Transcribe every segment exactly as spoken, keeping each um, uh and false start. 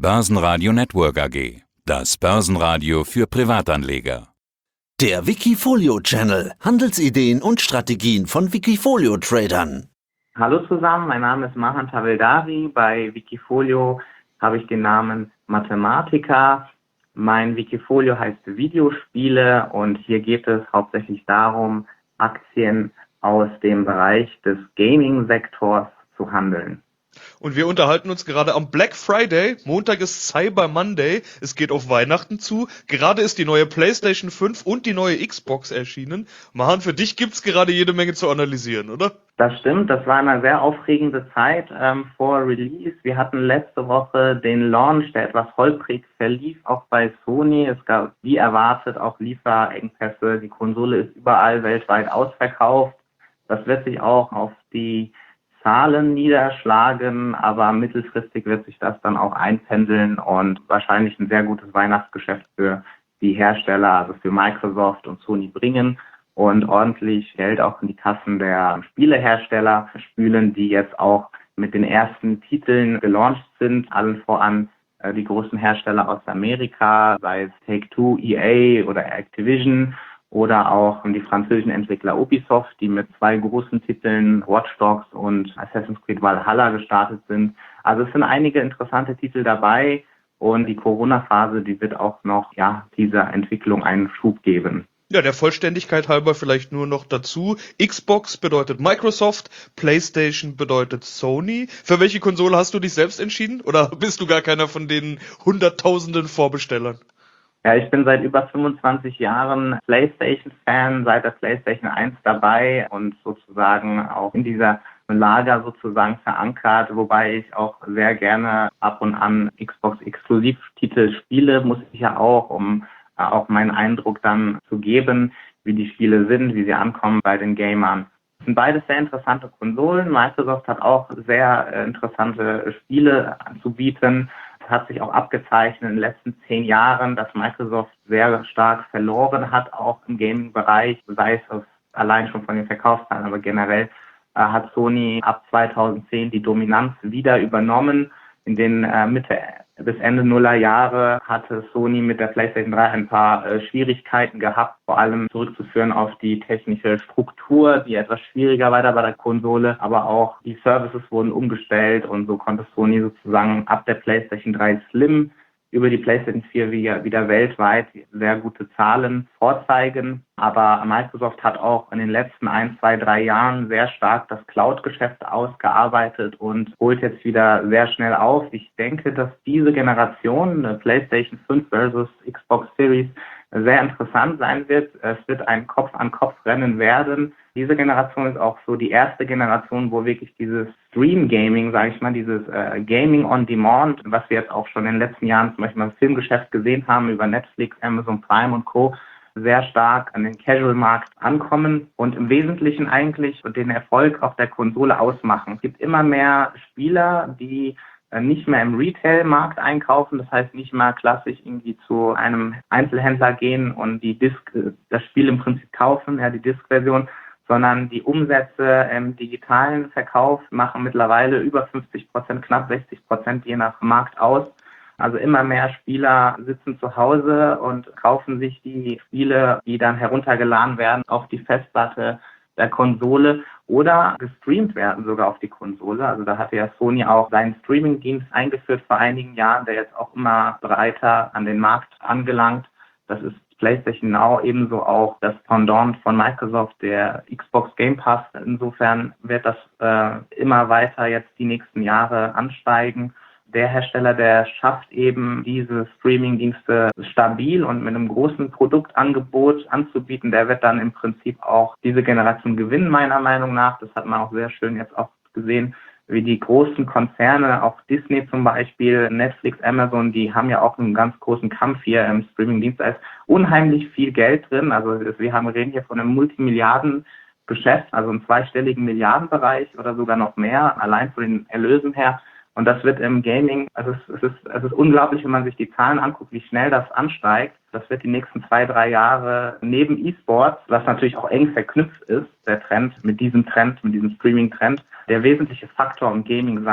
Börsenradio Network A G. Das Börsenradio für Privatanleger. Der Wikifolio Channel. Handelsideen und Strategien von Wikifolio-Tradern. Hallo zusammen, mein Name ist Mahan Taveldari. Bei Wikifolio habe ich den Namen Mathematiker. Mein Wikifolio heißt Videospiele und hier geht es hauptsächlich darum, Aktien aus dem Bereich des Gaming-Sektors zu handeln. Und wir unterhalten uns gerade am Black Friday. Montag ist Cyber Monday. Es geht auf Weihnachten zu. Gerade ist die neue PlayStation fünf und die neue Xbox erschienen. Mahan, für dich gibt's gerade jede Menge zu analysieren, oder? Das stimmt. Das war eine sehr aufregende Zeit ähm, vor Release. Wir hatten letzte Woche den Launch, der etwas holprig verlief, auch bei Sony. Es gab, wie erwartet, auch Lieferengpässe. Die Konsole ist überall weltweit ausverkauft. Das wird sich auch auf die Zahlen niederschlagen, aber mittelfristig wird sich das dann auch einpendeln und wahrscheinlich ein sehr gutes Weihnachtsgeschäft für die Hersteller, also für Microsoft und Sony bringen und ordentlich Geld auch in die Kassen der Spielehersteller spülen, die jetzt auch mit den ersten Titeln gelauncht sind, allen voran äh, die großen Hersteller aus Amerika, sei es Take-Two, E A oder Activision, oder auch die französischen Entwickler Ubisoft, die mit zwei großen Titeln Watch Dogs und Assassin's Creed Valhalla gestartet sind. Also es sind einige interessante Titel dabei und die Corona-Phase, die wird auch noch ja dieser Entwicklung einen Schub geben. Ja, der Vollständigkeit halber vielleicht nur noch dazu. Xbox bedeutet Microsoft, PlayStation bedeutet Sony. Für welche Konsole hast du dich selbst entschieden? Oder bist du gar keiner von den hunderttausenden Vorbestellern? Ja, ich bin seit über fünfundzwanzig Jahren PlayStation-Fan, seit der PlayStation eins dabei und sozusagen auch in dieser Lager sozusagen verankert, wobei ich auch sehr gerne ab und an Xbox-Exklusivtitel spiele, muss ich ja auch, um äh, auch meinen Eindruck dann zu geben, wie die Spiele sind, wie sie ankommen bei den Gamern. Es sind beides sehr interessante Konsolen. Microsoft hat auch sehr äh, interessante Spiele anzubieten. Hat sich auch abgezeichnet in den letzten zehn Jahren, dass Microsoft sehr stark verloren hat, auch im Gaming-Bereich, sei es allein schon von den Verkaufszahlen, aber generell äh, hat Sony ab zweitausendzehn die Dominanz wieder übernommen. In den äh, Mitte bis Ende Nullerjahre hatte Sony mit der PlayStation drei ein paar äh, Schwierigkeiten gehabt, vor allem zurückzuführen auf die technische Struktur, die etwas schwieriger war bei der Konsole, aber auch die Services wurden umgestellt und so konnte Sony sozusagen ab der PlayStation drei Slim über die PlayStation vier wieder, wieder weltweit sehr gute Zahlen vorzeigen. Aber Microsoft hat auch in den letzten ein, zwei, drei Jahren sehr stark das Cloud-Geschäft ausgearbeitet und holt jetzt wieder sehr schnell auf. Ich denke, dass diese Generation, PlayStation fünf versus Xbox Series, sehr interessant sein wird. Es wird ein Kopf-an-Kopf-Rennen werden. Diese Generation ist auch so die erste Generation, wo wirklich dieses Stream-Gaming, sage ich mal, dieses äh, Gaming on Demand, was wir jetzt auch schon in den letzten Jahren zum Beispiel im Filmgeschäft gesehen haben, über Netflix, Amazon Prime und Co., sehr stark an den Casual-Markt ankommen und im Wesentlichen eigentlich den Erfolg auf der Konsole ausmachen. Es gibt immer mehr Spieler, die nicht mehr im Retail-Markt einkaufen, das heißt nicht mal klassisch irgendwie zu einem Einzelhändler gehen und die Disc, das Spiel im Prinzip kaufen, ja die Disc-Version, sondern die Umsätze im digitalen Verkauf machen mittlerweile über fünfzig Prozent, knapp sechzig Prozent je nach Markt aus. Also immer mehr Spieler sitzen zu Hause und kaufen sich die Spiele, die dann heruntergeladen werden, auf die Festplatte der Konsole oder gestreamt werden sogar auf die Konsole. Also da hatte ja Sony auch seinen Streaming-Dienst eingeführt vor einigen Jahren, der jetzt auch immer breiter an den Markt angelangt. Das ist PlayStation Now, ebenso auch das Pendant von Microsoft, der Xbox Game Pass. Insofern wird das äh, immer weiter jetzt die nächsten Jahre ansteigen. Der Hersteller, der schafft eben diese Streaming-Dienste stabil und mit einem großen Produktangebot anzubieten, der wird dann im Prinzip auch diese Generation gewinnen, meiner Meinung nach. Das hat man auch sehr schön jetzt auch gesehen, wie die großen Konzerne, auch Disney zum Beispiel, Netflix, Amazon, die haben ja auch einen ganz großen Kampf hier im Streaming-Dienst. Da ist unheimlich viel Geld drin. Also wir haben reden hier von einem Multimilliarden-Geschäft, also einem zweistelligen Milliardenbereich oder sogar noch mehr, allein von den Erlösen her. Und das wird im Gaming, also es ist, es ist unglaublich, wenn man sich die Zahlen anguckt, wie schnell das ansteigt. Das wird die nächsten zwei, drei Jahre neben E-Sports, was natürlich auch eng verknüpft ist, der Trend, mit diesem Trend, mit diesem Streaming-Trend, der wesentliche Faktor im Gaming sein.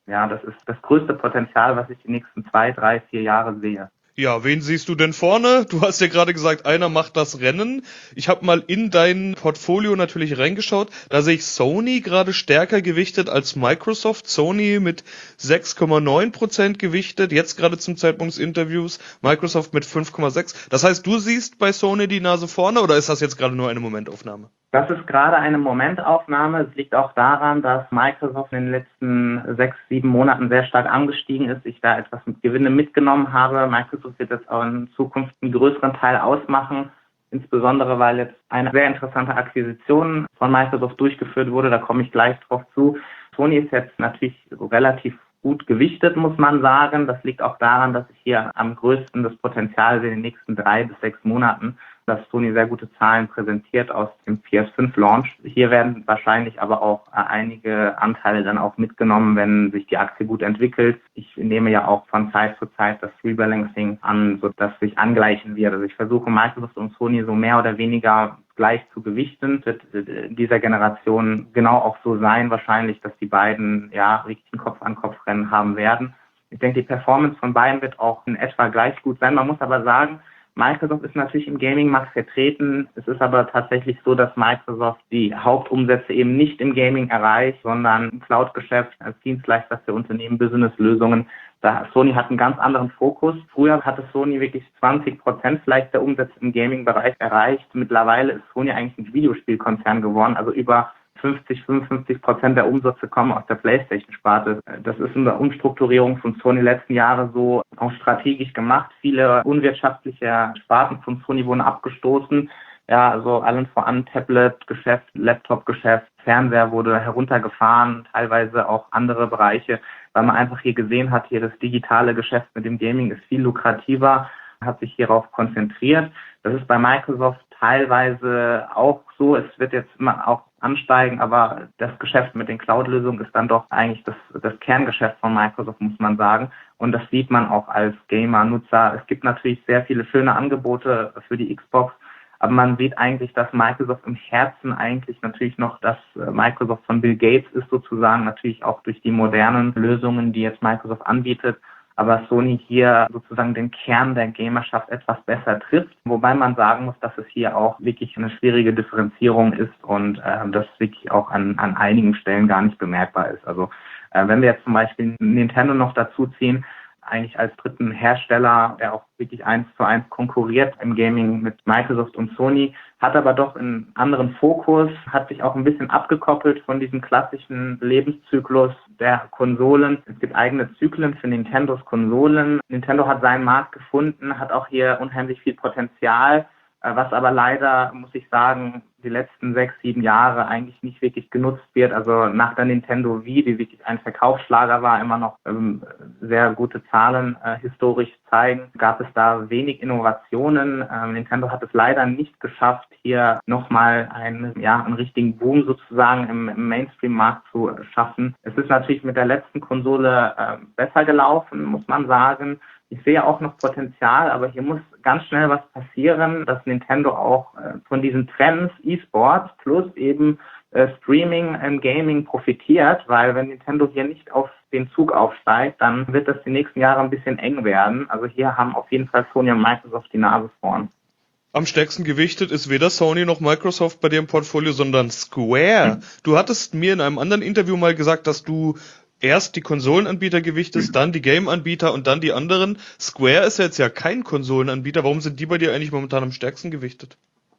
Ja, das ist das größte Potenzial, was ich die nächsten zwei, drei, vier Jahre sehe. Ja, wen siehst du denn vorne? Du hast ja gerade gesagt, einer macht das Rennen. Ich habe mal in dein Portfolio natürlich reingeschaut. Da sehe ich Sony gerade stärker gewichtet als Microsoft. Sony mit sechs Komma neun Prozent gewichtet, jetzt gerade zum Zeitpunkt des Interviews. Microsoft mit fünf Komma sechs. Das heißt, du siehst bei Sony die Nase vorne oder ist das jetzt gerade nur eine Momentaufnahme? Das ist gerade eine Momentaufnahme. Es liegt auch daran, dass Microsoft in den letzten sechs, sieben Monaten sehr stark angestiegen ist. Ich da etwas mit Gewinne mitgenommen habe. Microsoft wird jetzt auch in Zukunft einen größeren Teil ausmachen, insbesondere weil jetzt eine sehr interessante Akquisition von Microsoft durchgeführt wurde. Da komme ich gleich drauf zu. Sony ist jetzt natürlich relativ gut gewichtet, muss man sagen. Das liegt auch daran, dass ich hier am größten das Potenzial sehe in den nächsten drei bis sechs Monaten, dass Sony sehr gute Zahlen präsentiert aus dem P S fünf Launch. Hier werden wahrscheinlich aber auch einige Anteile dann auch mitgenommen, wenn sich die Aktie gut entwickelt. Ich nehme ja auch von Zeit zu Zeit das Rebalancing an, sodass sich angleichen wird. Also ich versuche Microsoft und Sony so mehr oder weniger gleich zu gewichten. Wird in dieser Generation genau auch so sein wahrscheinlich, dass die beiden ja wirklich ein Kopf-an-Kopf-Rennen haben werden. Ich denke, die Performance von beiden wird auch in etwa gleich gut sein. Man muss aber sagen, Microsoft ist natürlich im Gaming-Markt vertreten. Es ist aber tatsächlich so, dass Microsoft die Hauptumsätze eben nicht im Gaming erreicht, sondern im Cloud-Geschäft als Dienstleister für Unternehmen, Business-Lösungen. Da Sony hat einen ganz anderen Fokus. Früher hatte Sony wirklich zwanzig Prozent vielleicht der Umsätze im Gaming-Bereich erreicht. Mittlerweile ist Sony eigentlich ein Videospielkonzern geworden, also über fünfzig, fünfundfünfzig Prozent der Umsätze kommen aus der PlayStation-Sparte. Das ist eine Umstrukturierung von Sony letzten Jahre so auch strategisch gemacht. Viele unwirtschaftliche Sparten von Sony wurden abgestoßen. Ja, also allen voran Tablet-Geschäft, Laptop-Geschäft, Fernseher wurde heruntergefahren, teilweise auch andere Bereiche, weil man einfach hier gesehen hat, hier das digitale Geschäft mit dem Gaming ist viel lukrativer, hat sich hierauf konzentriert. Das ist bei Microsoft teilweise auch so. Es wird jetzt immer auch ansteigen, aber das Geschäft mit den Cloud-Lösungen ist dann doch eigentlich das, das Kerngeschäft von Microsoft, muss man sagen. Und das sieht man auch als Gamer-Nutzer. Es gibt natürlich sehr viele schöne Angebote für die Xbox, aber man sieht eigentlich, dass Microsoft im Herzen eigentlich natürlich noch das Microsoft von Bill Gates ist sozusagen, natürlich auch durch die modernen Lösungen, die jetzt Microsoft anbietet. Aber Sony hier sozusagen den Kern der Gamerschaft etwas besser trifft, wobei man sagen muss, dass es hier auch wirklich eine schwierige Differenzierung ist und äh, das wirklich auch an, an einigen Stellen gar nicht bemerkbar ist. Also äh, wenn wir jetzt zum Beispiel Nintendo noch dazu ziehen, eigentlich als dritten Hersteller, der auch wirklich eins zu eins konkurriert im Gaming mit Microsoft und Sony, hat aber doch einen anderen Fokus, hat sich auch ein bisschen abgekoppelt von diesem klassischen Lebenszyklus der Konsolen. Es gibt eigene Zyklen für Nintendos Konsolen. Nintendo hat seinen Markt gefunden, hat auch hier unheimlich viel Potenzial, was aber leider, muss ich sagen, die letzten sechs, sieben Jahre eigentlich nicht wirklich genutzt wird. Also nach der Nintendo Wii, die wirklich ein Verkaufsschlager war, immer noch ähm, sehr gute Zahlen äh, historisch zeigen, gab es da wenig Innovationen. Ähm, Nintendo hat es leider nicht geschafft, hier nochmal einen, ja, einen richtigen Boom sozusagen im, im Mainstream-Markt zu schaffen. Es ist natürlich mit der letzten Konsole äh, besser gelaufen, muss man sagen. Ich sehe auch noch Potenzial, aber hier muss ganz schnell was passieren, dass Nintendo auch äh, von diesen Trends E-Sports plus eben äh, Streaming im Gaming profitiert, weil wenn Nintendo hier nicht auf den Zug aufsteigt, dann wird das die nächsten Jahre ein bisschen eng werden. Also hier haben auf jeden Fall Sony und Microsoft die Nase vorn. Am stärksten gewichtet ist weder Sony noch Microsoft bei dir im Portfolio, sondern Square. Du hattest mir in einem anderen Interview mal gesagt, dass du erst die Konsolenanbieter gewichtest, dann die Game-Anbieter und dann die anderen. Square ist jetzt ja kein Konsolenanbieter. Warum sind die bei dir eigentlich momentan am stärksten gewichtet?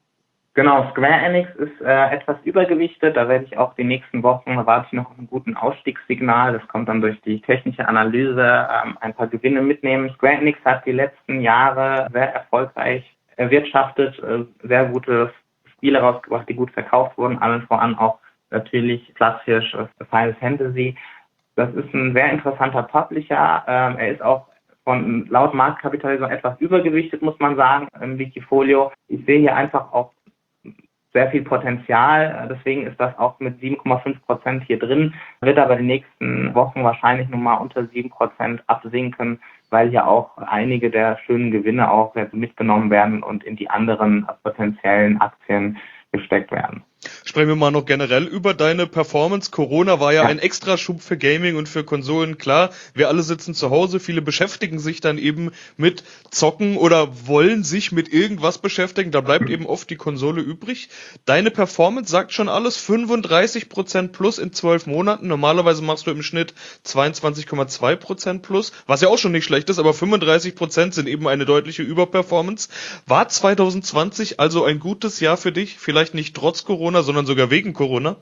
Genau, Square Enix ist äh, etwas übergewichtet. Da werde ich auch die nächsten Wochen, da warte ich noch auf einen guten Ausstiegssignal. Das kommt dann durch die technische Analyse, ähm, ein paar Gewinne mitnehmen. Square Enix hat die letzten Jahre sehr erfolgreich erwirtschaftet, äh, sehr gute Spiele rausgebracht, die gut verkauft wurden. Allen voran auch natürlich Platzhirsch, äh, Final Fantasy. Das ist ein sehr interessanter Publisher. Ähm, er ist auch von laut Marktkapitalisierung etwas übergewichtet, muss man sagen, im Wikifolio. Ich sehe hier einfach auch sehr viel Potenzial. Deswegen ist das auch mit sieben Komma fünf Prozent hier drin. Wird aber die nächsten Wochen wahrscheinlich nochmal unter sieben Prozent absinken, weil hier auch einige der schönen Gewinne auch jetzt mitgenommen werden und in die anderen potenziellen Aktien gesteckt werden. Sprechen wir mal noch generell über deine Performance. Corona war ja, Ja. ein Extraschub für Gaming und für Konsolen. Klar, wir alle sitzen zu Hause, viele beschäftigen sich dann eben mit Zocken oder wollen sich mit irgendwas beschäftigen. Da bleibt eben oft die Konsole übrig. Deine Performance sagt schon alles, fünfunddreißig Prozent plus in zwölf Monaten. Normalerweise machst du im Schnitt zweiundzwanzig Komma zwei Prozent plus, was ja auch schon nicht schlecht ist, aber fünfunddreißig Prozent sind eben eine deutliche Überperformance. War zwanzig zwanzig also ein gutes Jahr für dich? Vielleicht nicht trotz Corona, sondern sogar wegen Corona?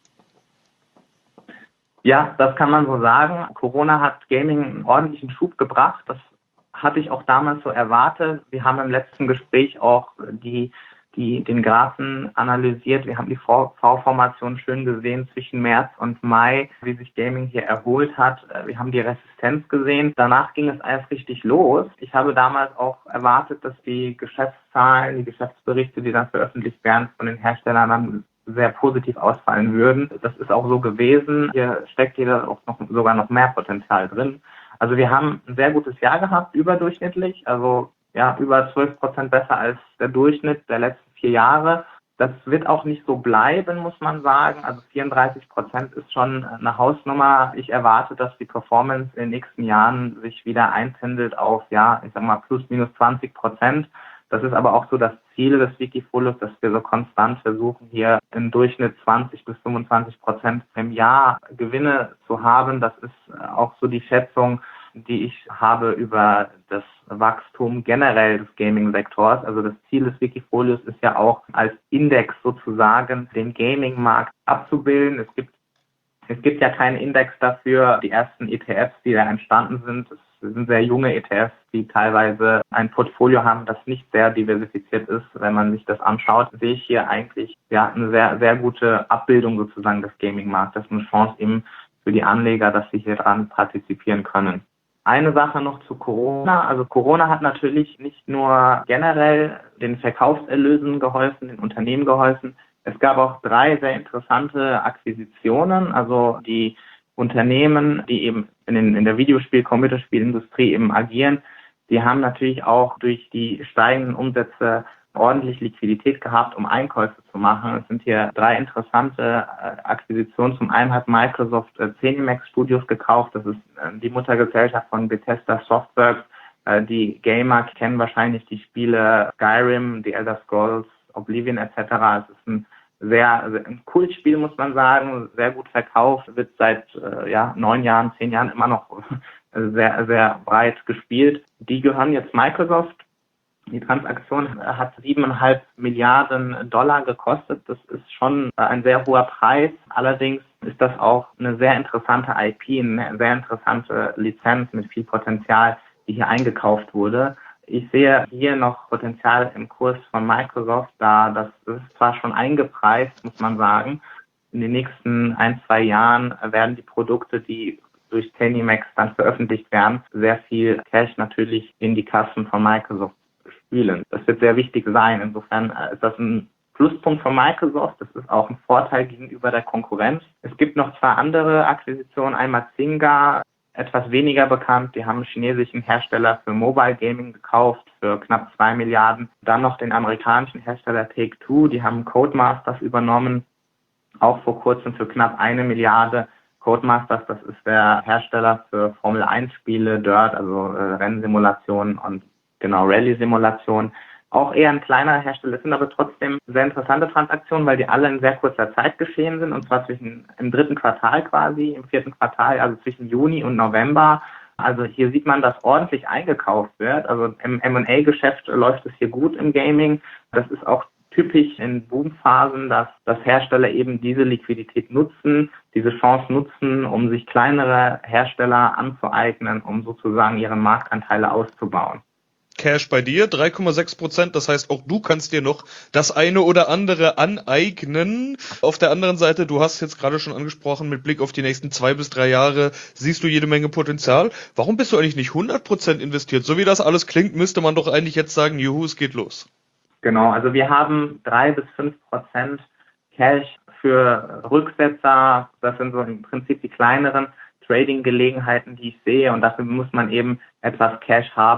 Ja, das kann man so sagen. Corona hat Gaming einen ordentlichen Schub gebracht. Das hatte ich auch damals so erwartet. Wir haben im letzten Gespräch auch die, die, den Graphen analysiert. Wir haben die V-Formation schön gesehen zwischen März und Mai, wie sich Gaming hier erholt hat. Wir haben die Resistenz gesehen. Danach ging es erst richtig los. Ich habe damals auch erwartet, dass die Geschäftszahlen, die Geschäftsberichte, die dann veröffentlicht werden von den Herstellern, dann sehr positiv ausfallen würden. Das ist auch so gewesen. Hier steckt hier auch noch, sogar noch mehr Potenzial drin. Also wir haben ein sehr gutes Jahr gehabt, überdurchschnittlich, also ja, über zwölf Prozent besser als der Durchschnitt der letzten vier Jahre. Das wird auch nicht so bleiben, muss man sagen. Also vierunddreißig Prozent ist schon eine Hausnummer. Ich erwarte, dass die Performance in den nächsten Jahren sich wieder einpendelt auf, ja, ich sag mal, plus minus zwanzig Prozent. Das ist aber auch so das Ziel des Wikifolios, dass wir so konstant versuchen, hier im Durchschnitt zwanzig bis fünfundzwanzig Prozent im Jahr Gewinne zu haben. Das ist auch so die Schätzung, die ich habe über das Wachstum generell des Gaming-Sektors. Also das Ziel des Wikifolios ist ja auch als Index sozusagen den Gaming-Markt abzubilden. Es gibt Es gibt ja keinen Index dafür. Die ersten E T Fs, die da entstanden sind, das sind sehr junge E T Fs, die teilweise ein Portfolio haben, das nicht sehr diversifiziert ist. Wenn man sich das anschaut, sehe ich hier eigentlich ja eine sehr, sehr gute Abbildung sozusagen des Gaming-Marktes, eine Chance eben für die Anleger, dass sie hier dran partizipieren können. Eine Sache noch zu Corona. Also Corona hat natürlich nicht nur generell den Verkaufserlösen geholfen, den Unternehmen geholfen. Es gab auch drei sehr interessante Akquisitionen, also die Unternehmen, die eben in, den, in der Videospiel-, Computerspielindustrie eben agieren, die haben natürlich auch durch die steigenden Umsätze ordentlich Liquidität gehabt, um Einkäufe zu machen. Es sind hier drei interessante Akquisitionen. Zum einen hat Microsoft Zenimax Studios gekauft, das ist die Muttergesellschaft von Bethesda Softworks. Die Gamer kennen wahrscheinlich die Spiele Skyrim, The Elder Scrolls, Oblivion et cetera. Es ist ein sehr, sehr ein Kultspiel, muss man sagen, sehr gut verkauft, wird seit äh, ja neun Jahren, zehn Jahren immer noch sehr, sehr breit gespielt. Die gehören jetzt Microsoft. Die Transaktion hat siebeneinhalb Milliarden Dollar gekostet. Das ist schon ein sehr hoher Preis. Allerdings ist das auch eine sehr interessante I P, eine sehr interessante Lizenz mit viel Potenzial, die hier eingekauft wurde. Ich sehe hier noch Potenzial im Kurs von Microsoft, da das ist zwar schon eingepreist, muss man sagen. In den nächsten ein, zwei Jahren werden die Produkte, die durch Zenimax dann veröffentlicht werden, sehr viel Cash natürlich in die Kassen von Microsoft spülen. Das wird sehr wichtig sein. Insofern ist das ein Pluspunkt von Microsoft. Das ist auch ein Vorteil gegenüber der Konkurrenz. Es gibt noch zwei andere Akquisitionen. Einmal Zynga, etwas weniger bekannt. Die haben einen chinesischen Hersteller für Mobile Gaming gekauft für knapp zwei Milliarden. Dann noch den amerikanischen Hersteller Take-Two. Die haben Codemasters übernommen, auch vor kurzem für knapp eine Milliarde. Codemasters, das ist der Hersteller für Formel eins Spiele, Dirt, also äh, Rennsimulationen und genau Rallye-Simulationen. Auch eher ein kleinerer Hersteller, das sind aber trotzdem sehr interessante Transaktionen, weil die alle in sehr kurzer Zeit geschehen sind, und zwar zwischen im dritten Quartal quasi, im vierten Quartal, also zwischen Juni und November. Also hier sieht man, dass ordentlich eingekauft wird. Also im M und A-Geschäft läuft es hier gut im Gaming. Das ist auch typisch in Boomphasen, dass, dass Hersteller eben diese Liquidität nutzen, diese Chance nutzen, um sich kleinere Hersteller anzueignen, um sozusagen ihre Marktanteile auszubauen. Cash bei dir, drei Komma sechs Prozent, das heißt, auch du kannst dir noch das eine oder andere aneignen. Auf der anderen Seite, du hast jetzt gerade schon angesprochen, mit Blick auf die nächsten zwei bis drei Jahre siehst du jede Menge Potenzial. Warum bist du eigentlich nicht hundert Prozent investiert? So wie das alles klingt, müsste man doch eigentlich jetzt sagen, juhu, es geht los. Genau, also wir haben drei bis fünf Prozent Cash für Rücksetzer. Das sind so im Prinzip die kleineren Trading-Gelegenheiten, die ich sehe, und dafür muss man eben etwas Cash haben.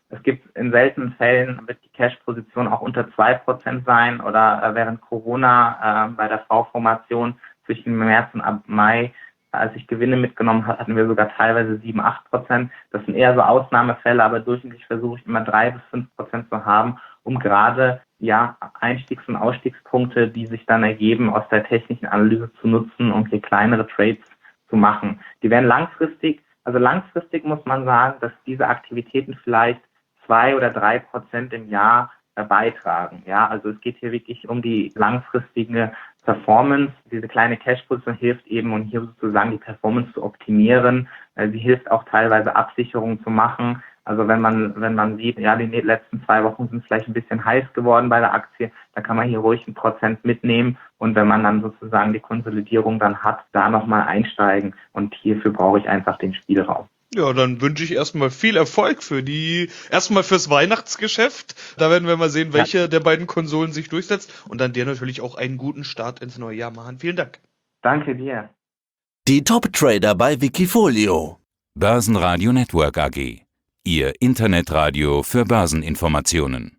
Es gibt in seltenen Fällen, wird die Cash-Position auch unter zwei Prozent sein oder äh, während Corona äh, bei der V-Formation zwischen März und ab Mai, als ich Gewinne mitgenommen habe, hatten wir sogar teilweise sieben, acht Prozent. Das sind eher so Ausnahmefälle, aber durchschnittlich versuche ich immer drei bis fünf Prozent zu haben, um gerade ja Einstiegs- und Ausstiegspunkte, die sich dann ergeben, aus der technischen Analyse zu nutzen und hier kleinere Trades zu machen. Die werden langfristig, also langfristig muss man sagen, dass diese Aktivitäten vielleicht zwei oder drei Prozent im Jahr äh, beitragen. Ja, also es geht hier wirklich um die langfristige Performance. Diese kleine Cash-Position hilft eben, um hier sozusagen die Performance zu optimieren. Äh, sie hilft auch teilweise Absicherungen zu machen. Also wenn man, wenn man sieht, ja, die letzten zwei Wochen sind vielleicht ein bisschen heiß geworden bei der Aktie, dann kann man hier ruhig ein Prozent mitnehmen. Und wenn man dann sozusagen die Konsolidierung dann hat, da nochmal einsteigen. Und hierfür brauche ich einfach den Spielraum. Ja, dann wünsche ich erstmal viel Erfolg für die, erstmal fürs Weihnachtsgeschäft. Da werden wir mal sehen, welche ja. der beiden Konsolen sich durchsetzt. Und dann dir natürlich auch einen guten Start ins neue Jahr machen. Vielen Dank. Danke dir. Die Top-Trader bei Wikifolio. Börsenradio Network A G. Ihr Internetradio für Börseninformationen.